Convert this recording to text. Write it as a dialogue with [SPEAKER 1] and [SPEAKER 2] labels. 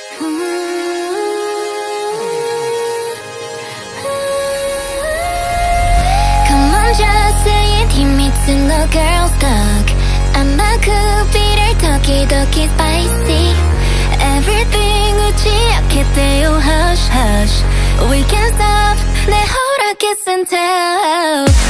[SPEAKER 1] Come on, just say it. 힘이 든 no girls talk. 아마 그 비를 tokidoki spicy. Everything 웃지 않게 돼요 hush hush. We can't stop 내 허락 kiss and tell.